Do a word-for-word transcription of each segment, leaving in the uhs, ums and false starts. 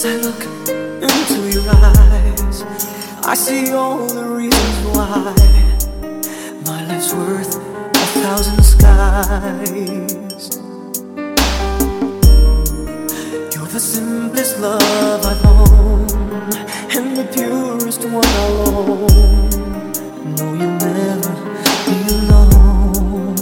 As I look into your eyes, I see all the reasons why my life's worth a thousand skies. You're the simplest love I've known, and the purest one I'll own. No, you'll never be alone.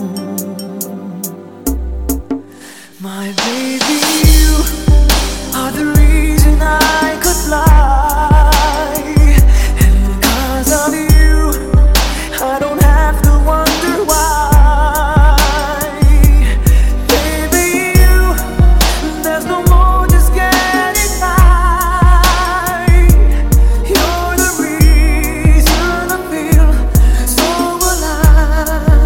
My baby, you are the reason I could fly, and because of you I don't have to wonder why. Baby, you, there's no more just getting by. You're the reason I feel so alive.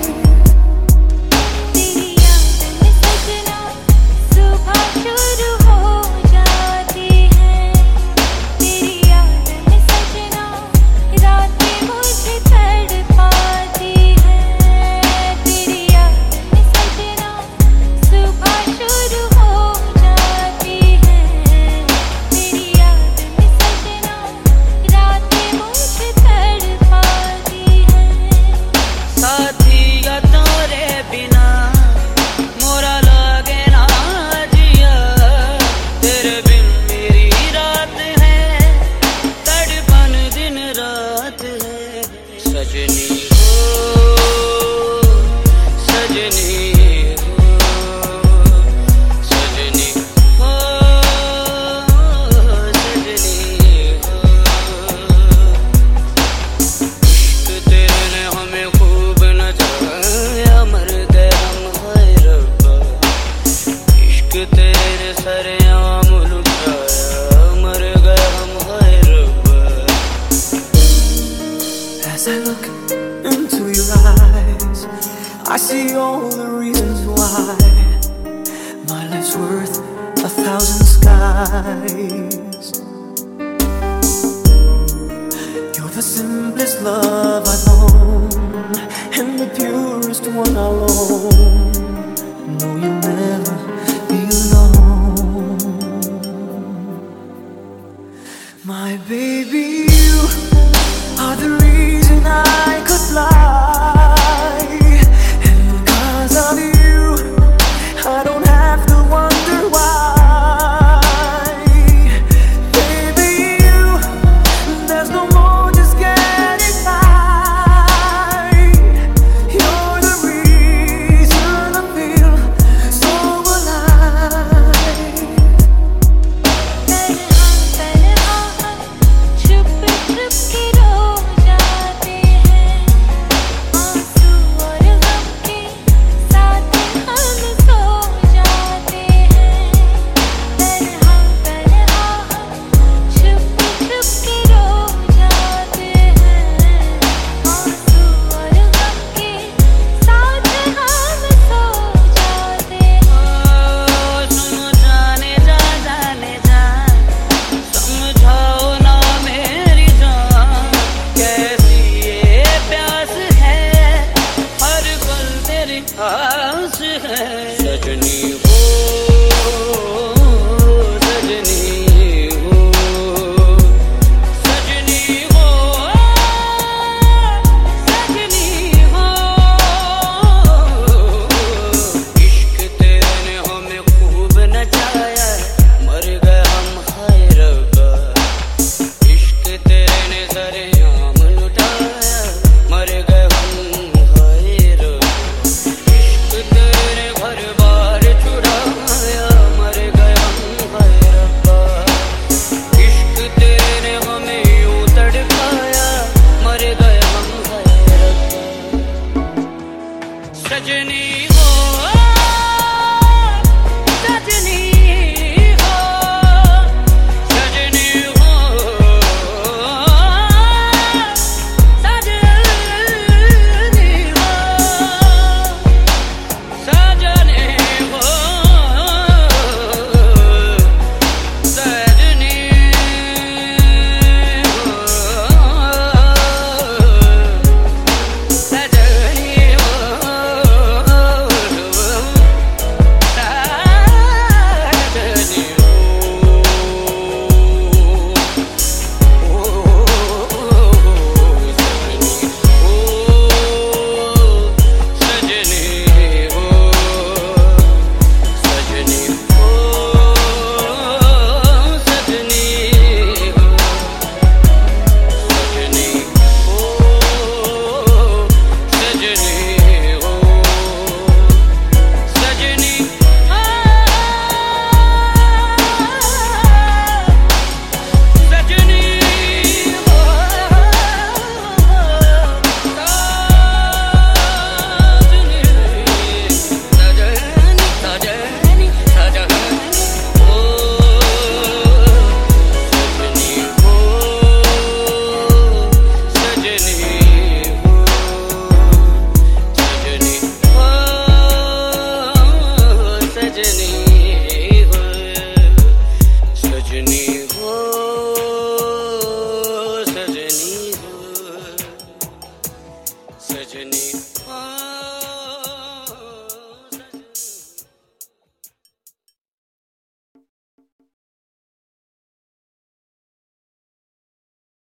तेरी याद में सजना सुबह शुरू हो जाती है। तेरी याद में सजना रातें मुझे तड़पाती है। तेरी याद में सजना सुबह शुरू हो जाती है। तेरी याद में सजना रातें मुझे तड़पाती है। साथिया तोरे बिना मोरा लागे ना जिया, तेरे बिन मेरी रात है, तड़पन दिन रात है। सजनी हो सजनी हो सजनी हो सजनी हो। इश्क तेरे ने हमें खूब नचाया, मर गए हम हाय रब्बा। इश्क तेरे ने सरेआम लुटाया, मर गए हम हाय रब्बा। As I look into your eyes, I see all the reasons why my life's worth a thousand skies. You're the simplest love I've known, and the purest one I'll own. No, you'll never be alone. My baby, you are the reason I could fly, and because of you I don't have to wonder why. Baby, you, there's no more just getting by. You're the reason I feel so alive. तन्हा तन्हा हम चुप सजनी।